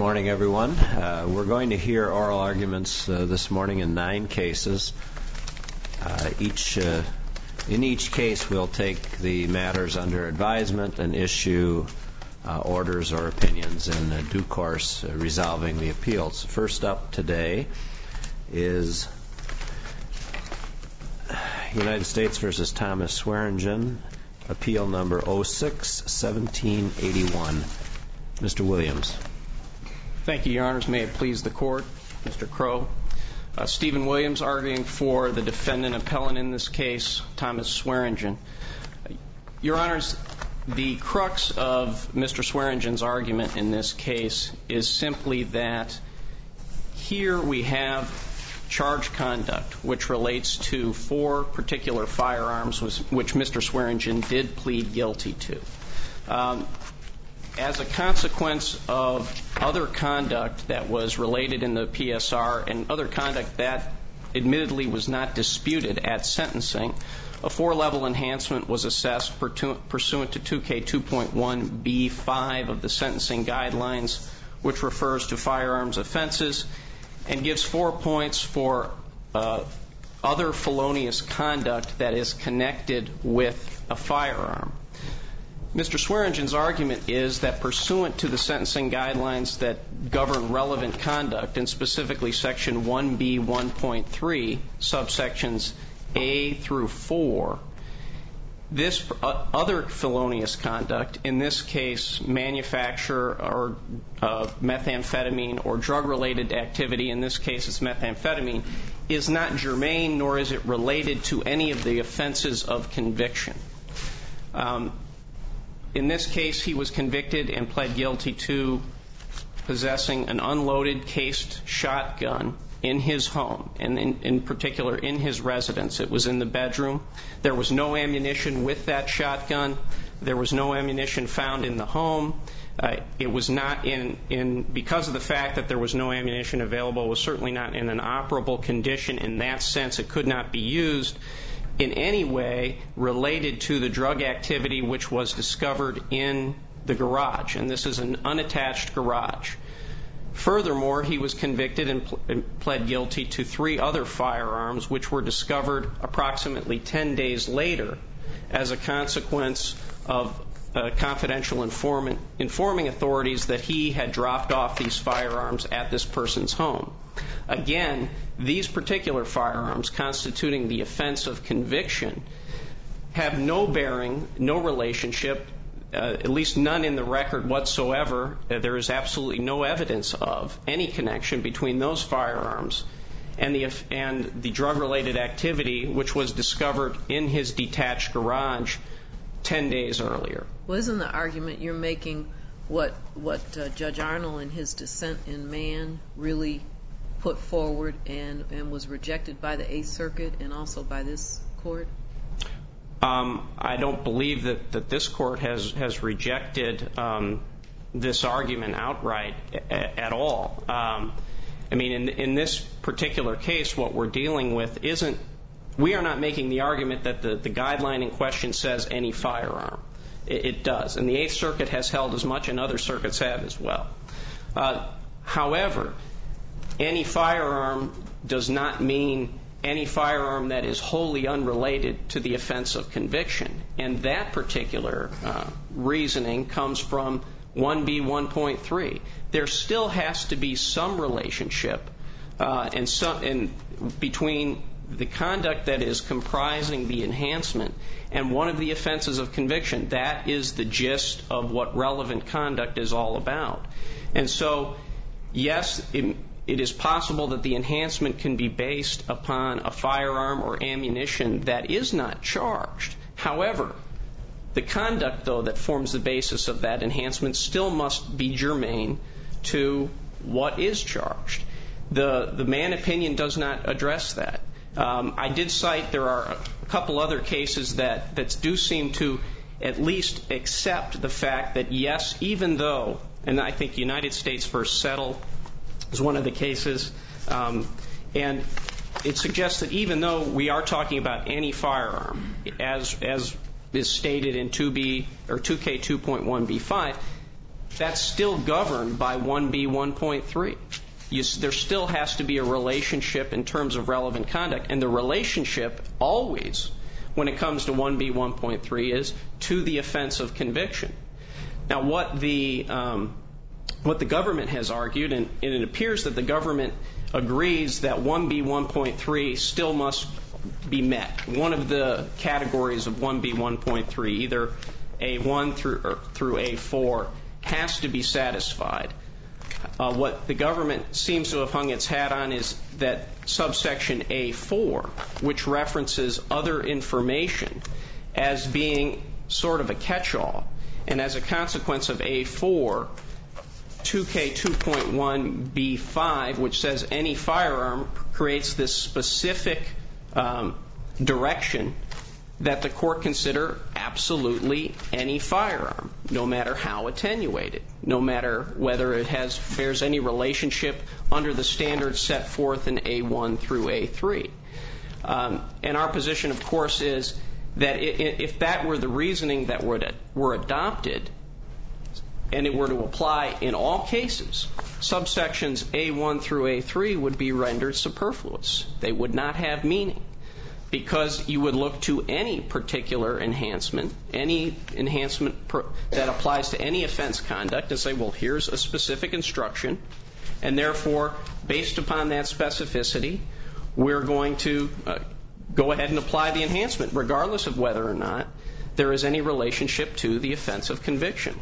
Morning, everyone. We're going to hear oral arguments this morning in 9 cases. In each case, we'll take the matters under advisement and issue orders or opinions in due course, resolving the appeals. First up today is United States v. Thomas Swearingen, appeal number 06-1781. Mr. Williams. Thank you, Your Honors. May it please the Court, Mr. Crow. Stephen Williams arguing for the defendant appellant in this case, Thomas Swearingen. Your Honors, the crux of Mr. Swearingen's argument in this case is simply that here we have charged conduct which relates to 4 particular firearms which Mr. Swearingen did plead guilty to. As a consequence of other conduct that was related in the PSR and other conduct that admittedly was not disputed at sentencing, a 4-level enhancement was assessed pursuant to 2K2.1B5 of the sentencing guidelines, which refers to firearms offenses and gives 4 points for other felonious conduct that is connected with a firearm. Mr. Swearingen's argument is that pursuant to the sentencing guidelines that govern relevant conduct, and specifically Section 1B1.3, subsections A through 4, this other felonious conduct, in this case manufacture or methamphetamine or drug-related activity, in this case it's methamphetamine, is not germane nor is it related to any of the offenses of conviction. In this case, he was convicted and pled guilty to possessing an unloaded cased shotgun in his home, and in particular in his residence. It was in the bedroom. There was no ammunition with that shotgun. There was no ammunition found in the home. It was not because of the fact that there was no ammunition available, it was certainly not in an operable condition. In that sense, it could not be used in any way related to the drug activity which was discovered in the garage, and this is an unattached garage. Furthermore, he was convicted and pled guilty to 3 other firearms which were discovered approximately 10 days later as a consequence of a confidential informant informing authorities that he had dropped off these firearms at this person's home. Again, these particular firearms constituting the offense of conviction have no bearing, no relationship, at least none in the record whatsoever. There is absolutely no evidence of any connection between those firearms and the drug-related activity which was discovered in his detached garage 10 days earlier. Well, isn't the argument you're making what Judge Arnold in his dissent in Mann really put forward and was rejected by the Eighth Circuit and also by this court? I don't believe that this court has rejected this argument outright at all. I mean, in this particular case, what we're dealing with isn't, we are not making the argument that the guideline in question says any firearm. It does, and the Eighth Circuit has held as much, and other circuits have as well. However, any firearm does not mean any firearm that is wholly unrelated to the offense of conviction, and that particular reasoning comes from 1B1.3. There still has to be some relationship between the conduct that is comprising the enhancement and one of the offenses of conviction. That is the gist of what relevant conduct is all about. And so, yes, it is possible that the enhancement can be based upon a firearm or ammunition that is not charged. However, the conduct, though, that forms the basis of that enhancement still must be germane to what is charged. The Mann opinion does not address that. I did cite there are a couple other cases that do seem to at least accept the fact that, yes, even though, and I think United States v. Settle is one of the cases, and it suggests that even though we are talking about any firearm, as is stated in 2K2.1B5, that's still governed by 1B1.3. There still has to be a relationship in terms of relevant conduct, and the relationship always, when it comes to 1B1.3, is to the offense of conviction. Now, what the government has argued, and it appears that the government agrees that 1B1.3 still must be met. One of the categories of 1B1.3, either A1 through A4, has to be satisfied. What the government seems to have hung its hat on is that subsection A4, which references other information as being sort of a catch-all. And as a consequence of A4, 2K2.1B5, which says any firearm, creates this specific direction that the court consider absolutely any firearm, no matter how attenuated, no matter whether it bears any relationship under the standards set forth in A1 through A3. And our position, of course, is that if that were the reasoning that were adopted, and it were to apply in all cases, subsections A1 through A3 would be rendered superfluous. They would not have meaning, because you would look to any particular enhancement, any enhancement that applies to any offense conduct, and say, well, here's a specific instruction, and therefore, based upon that specificity, we're going to go ahead and apply the enhancement, regardless of whether or not there is any relationship to the offense of conviction.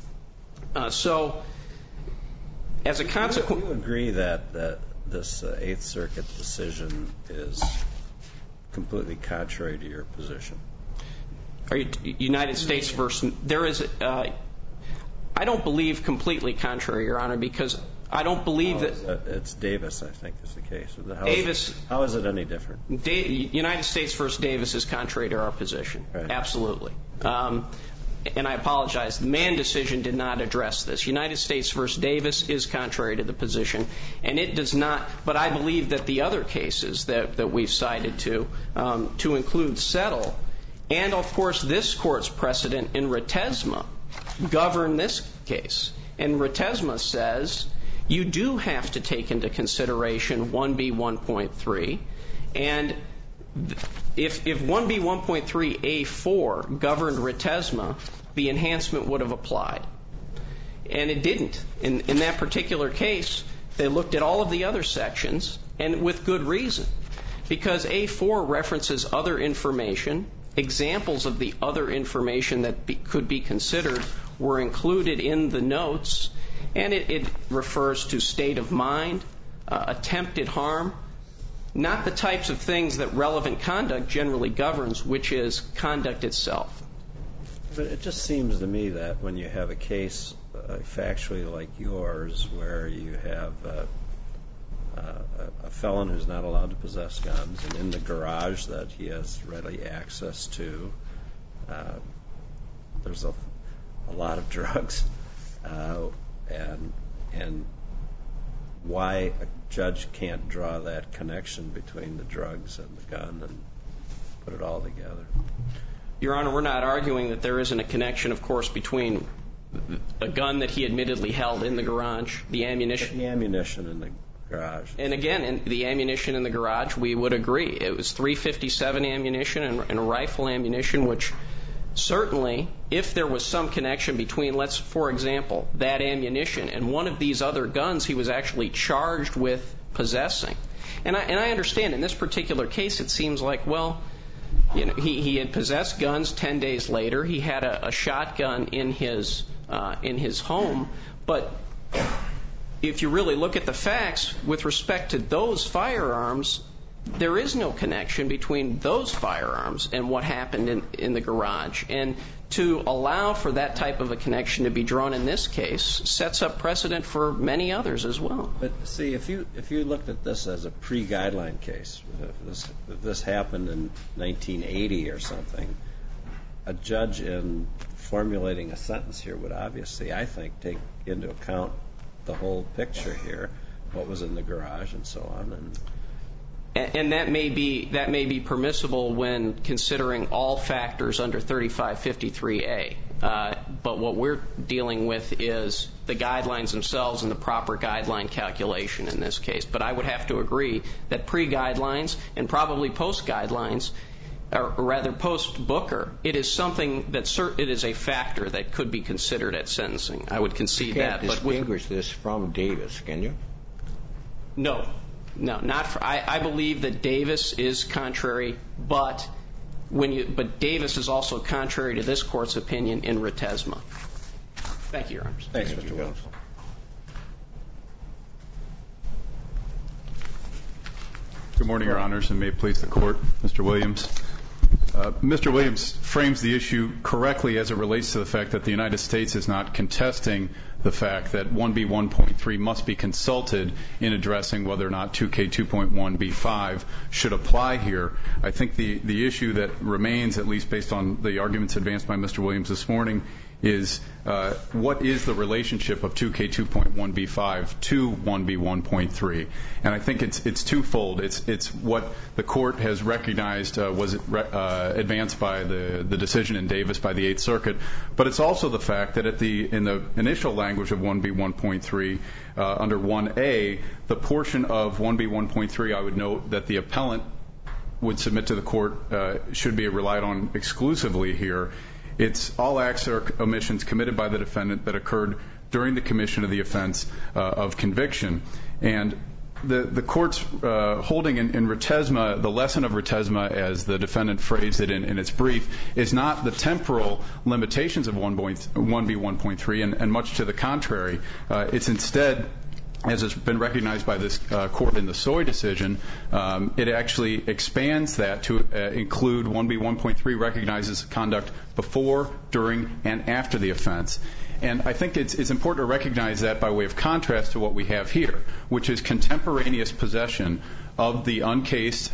So, as a consequence... Do you agree that this Eighth Circuit decision is completely contrary to your position? United States versus... There is... I don't believe completely contrary, Your Honor, because I don't believe that... It's Davis, I think, is the case. How is it any different? United States versus Davis is contrary to our position. Right. Absolutely. And I apologize, the Mann decision did not address this. United States versus Davis is contrary to the position, and it does not, but I believe that the other cases that we've cited to include Settle, and of course this Court's precedent in Retesma, govern this case. And Retesma says you do have to take into consideration 1B1.3, and if 1B1.3A4 governed Retesma, the enhancement would have applied. And it didn't. In that particular case, they looked at all of the other sections, and with good reason. Because A4 references other information, examples of the other information that could be considered were included in the notes, and it refers to state of mind, attempted harm, not the types of things that relevant conduct generally governs, which is conduct itself. But it just seems to me that when you have a case factually like yours, where you have a felon who's not allowed to possess guns, and in the garage that he has readily access to, there's a lot of drugs, and why a judge can't draw that connection between the drugs and the gun and put it all together. Your Honor, we're not arguing that there isn't a connection, of course, between a gun that he admittedly held in the garage, the ammunition. The ammunition in the garage. And again, the ammunition in the garage, we would agree. It was .357 ammunition and a rifle ammunition, which certainly, if there was some connection between, for example, that ammunition and one of these other guns he was actually charged with possessing. And I understand in this particular case it seems like, well, you know, he had possessed guns 10 days later. He had a shotgun in his home. But if you really look at the facts with respect to those firearms, there is no connection between those firearms and what happened in the garage. And to allow for that type of a connection to be drawn in this case sets up precedent for many others as well. But see, if you looked at this as a pre-guideline case, if this happened in 1980 or something, a judge in formulating a sentence here would obviously, I think, take into account the whole picture here, what was in the garage and so on. And that may be permissible when considering all factors under 3553A. But what we're dealing with is the guidelines themselves and the proper guideline calculation in this case. But I would have to agree that pre-guidelines and probably post-guidelines, or rather post-Booker, it is something that it is a factor that could be considered at sentencing. I would concede that. You can't distinguish this from Davis, can you? No, not for. I believe that Davis is contrary, but Davis is also contrary to this Court's opinion in Retesma. Thank you, Your Honors. Thanks, Mr. Williams. Good morning, Your Honors, and may it please the Court, Mr. Williams. Mr. Williams frames the issue correctly as it relates to the fact that the United States is not contesting the fact that 1B1.3 must be consulted in addressing whether or not 2K2.1B5 should apply here. I think the issue that remains, at least based on the arguments advanced by Mr. Williams this morning, is what is the relationship of 2K2.1B5 to 1B1.3? And I think it's twofold. It's what the Court has recognized was advanced by the decision in Davis by the Eighth Circuit, but it's also the fact that in the initial language of 1B1.3 under 1A, the portion of 1B1.3, I would note that the appellant would submit to the Court should be relied on exclusively here. It's all acts or omissions committed by the defendant that occurred during the commission of the offense of conviction. And the Court's holding in Retesma, the lesson of Retesma, as the defendant phrased it in its brief, is not the temporal limitations of 1B1.3, and much to the contrary. It's instead, as has been recognized by this Court in the Soy decision, it actually expands that to include 1B1.3 recognizes conduct before, during, and after the offense. And I think it's important to recognize that by way of contrast to what we have here, which is contemporaneous possession of the uncased,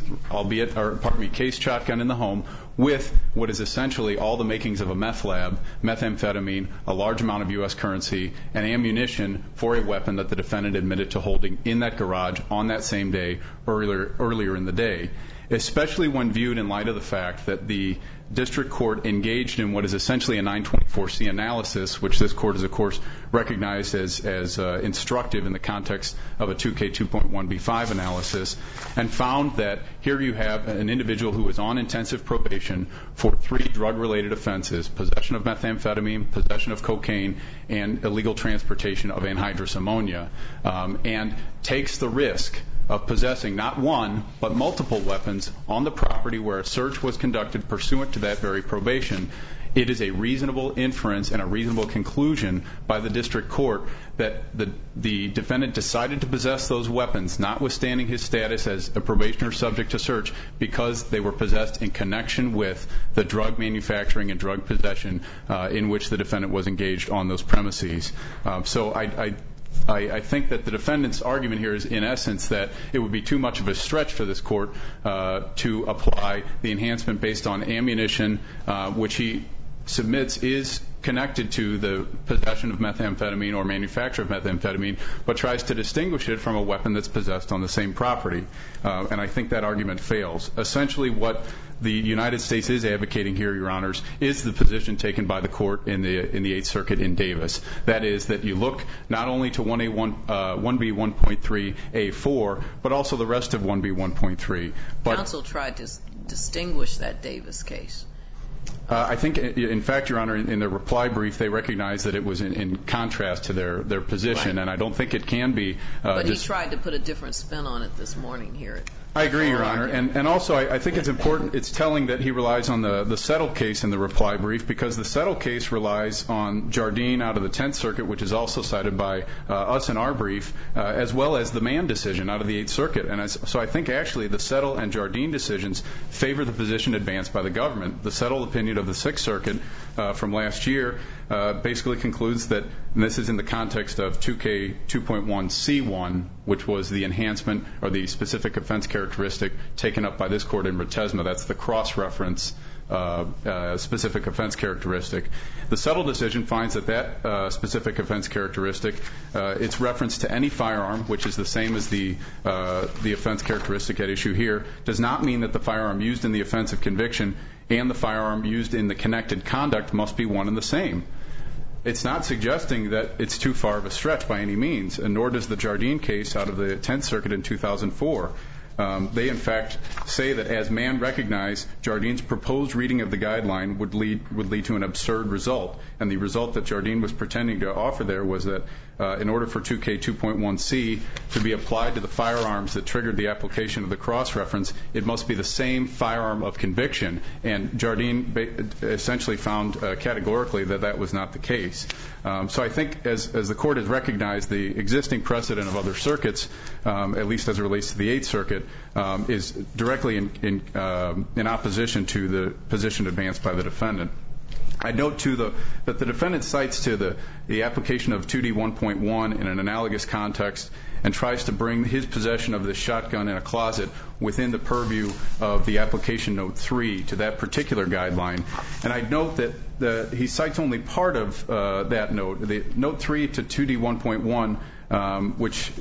cased shotgun in the home with what is essentially all the makings of a meth lab, methamphetamine, a large amount of U.S. currency, and ammunition for a weapon that the defendant admitted to holding in that garage on that same day earlier in the day, especially when viewed in light of the fact that the district court engaged in what is essentially a 924C analysis, which this Court has, of course, recognized as instructive in the context of a 2K2.1B5 analysis, and found that here you have an individual who was on intensive probation for 3 drug-related offenses: possession of methamphetamine, possession of cocaine, and illegal transportation of anhydrous ammonia, and takes the risk of possessing not one, but multiple weapons on the property where a search was conducted pursuant to that very probation. It is a reasonable inference and a reasonable conclusion by the district court that the defendant decided to possess those weapons, notwithstanding his status as a probationer subject to search, because they were possessed in connection with the drug manufacturing and drug possession in which the defendant was engaged on those premises. So I think that the defendant's argument here is, in essence, that it would be too much of a stretch for this Court to apply the enhancement based on ammunition, which he submits is connected to the possession of methamphetamine or manufacture of methamphetamine, but tries to distinguish it from a weapon that's possessed on the same property. And I think that argument fails. Essentially, what the United States is advocating here, Your Honors, is the position taken by the Court in the Eighth Circuit in Davis. That is, that you look not only to 1B1.3A4, but also the rest of 1B1.3. Counsel tried to distinguish that Davis case. I think, in fact, Your Honor, in their reply brief, they recognized that it was in contrast to their position, right. And I don't think it can be. But he tried to put a different spin on it this morning here. I agree, Your Honor. And also, I think it's important, it's telling that he relies on the Settle case in the reply brief, because the Settle case relies on Jardine out of the Tenth Circuit, which is also cited by us in our brief, as well as the Mann decision out of the Eighth Circuit. And so I think, actually, the Settle and Jardine decisions favor the position advanced by the government. The Settle opinion of the Sixth Circuit from last year basically concludes that, and this is in the context of 2K2.1C1, which was the enhancement or the specific offense characteristic taken up by this Court in Retesma. That's the cross-reference specific offense characteristic. The Settle decision finds that specific offense characteristic, its reference to any firearm, which is the same as the offense characteristic at issue here, does not mean that the firearm used in the offense of conviction and the firearm used in the connected conduct must be one and the same. It's not suggesting that it's too far of a stretch by any means, and nor does the Jardine case out of the 10th Circuit in 2004. They, in fact, say that as Mann recognized, Jardine's proposed reading of the guideline would lead to an absurd result. And the result that Jardine was pretending to offer there was that in order for 2K2.1c to be applied to the firearms that triggered the application of the cross-reference, it must be the same firearm of conviction. And Jardine essentially found categorically that that was not the case. So I think as the Court has recognized, the existing precedent of other circuits, at least as it relates to the 8th Circuit, is directly in opposition to the position advanced by the defendant. I note, too, that the defendant cites to the application of 2D1.1 in an analogous context and tries to bring his possession of this shotgun in a closet within the purview of the application note 3 to that particular guideline. And I note that he cites only part of that note. The note 3 to 2D1.1, which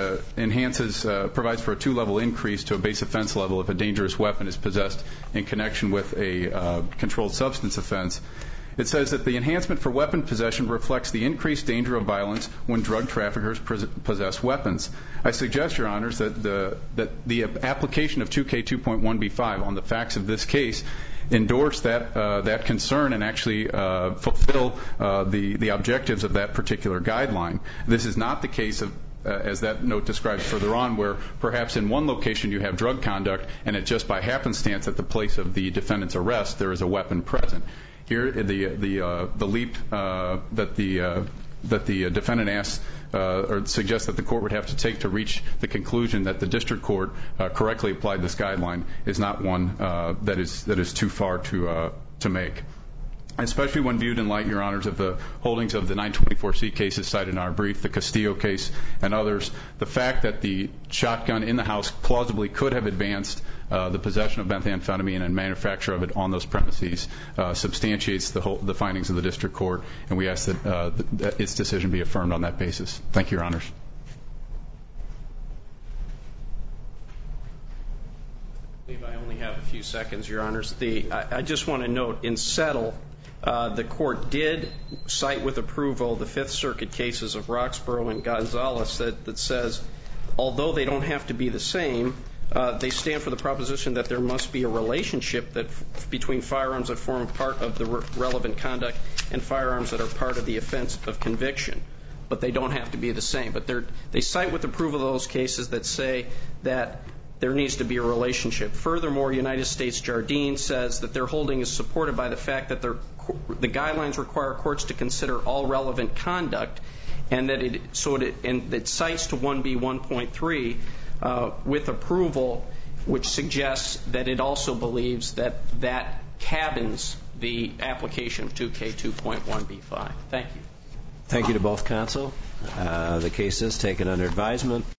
provides for a 2-level increase to a base offense level if a dangerous weapon is possessed in connection with a controlled substance offense. It says that the enhancement for weapon possession reflects the increased danger of violence when drug traffickers possess weapons. I suggest, Your Honors, that the application of 2K2.1b5 on the facts of this case endorse that concern and actually fulfill the objectives of that particular guideline. This is not the case of as that note describes further on, where perhaps in one location you have drug conduct and it just by happenstance at the place of the defendant's arrest there is a weapon present. Here, the leap that the defendant asks or suggests that the court would have to take to reach the conclusion that the district court correctly applied this guideline is not one that is too far to make. Especially when viewed in light, Your Honors, of the holdings of the 924C cases cited in our brief, the Castillo case and others, the fact that the shotgun in the house plausibly could have advanced the possession of methamphetamine and manufacture of it on those premises substantiates the findings of the district court, and we ask that its decision be affirmed on that basis. Thank you, Your Honors. I believe I only have a few seconds, Your Honors. I just want to note, in Settle, the court did cite with approval the Fifth Circuit cases of Roxborough and Gonzalez that says, although they don't have to be the same, they stand for the proposition that there must be a relationship between firearms that form part of the relevant conduct and firearms that are part of the offense of conviction. But they don't have to be the same. But they cite with approval those cases that say that there needs to be a relationship. Furthermore, United States Jardine says that their holding is supported by the fact that the guidelines require courts to consider all relevant conduct, and that it cites to 1B1.3 with approval, which suggests that it also believes that cabins the application of 2K2.1b5. Thank you. Thank you to both counsel. The case is taken under advisement.